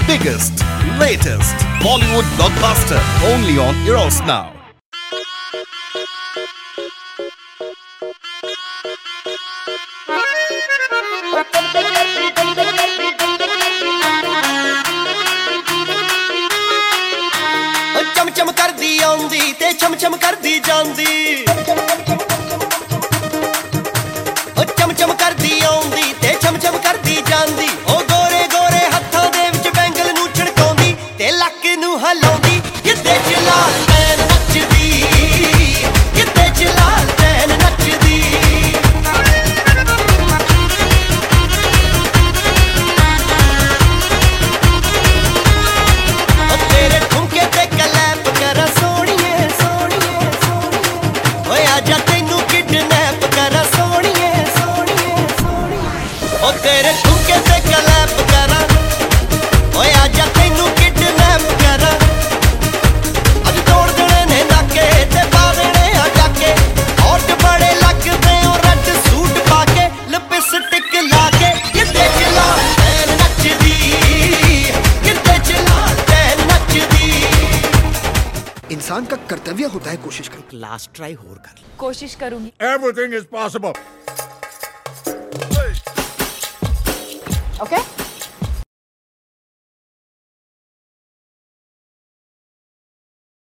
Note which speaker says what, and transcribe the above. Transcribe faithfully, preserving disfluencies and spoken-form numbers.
Speaker 1: biggest, latest Bollywood blockbuster only on Eros Now.
Speaker 2: चम चम कर दी आंदी ते चम चम कर दी जांदी ओ चम चम कर दी आंदी ते चम चम कर दी जांदी ओ गोरे गोरे हत्थां दे विच बैंगल नूं छड़काउंदी ते लक नूं हलाउंदी किते चलाल तैन नचदी किते चलाल तैन नचदी ओ तेरे ठुमके ते कलैप करा सोहणीए सोहणीए सोहणीए ओए आजा तैनू किडनैप करा सोहणीए सोहणीए सोहणीए ओ तेरे ठुमके ते कलैप करा ओए आजा तैनू किडनैप करा अज तोड़ देने ने नाके ते पा देने आ जाके होठ बड़े लगदे ओ रेड सूट पाके लिपस्टिक लाके किते चला तैन नचदी किते चला तैन नचदी
Speaker 3: इंसान का कर्तव्य होता है कोशिश करना।
Speaker 2: लास्ट ट्राई होर कर
Speaker 4: कोशिश करूंगी।
Speaker 5: Everything is possible.
Speaker 4: ओके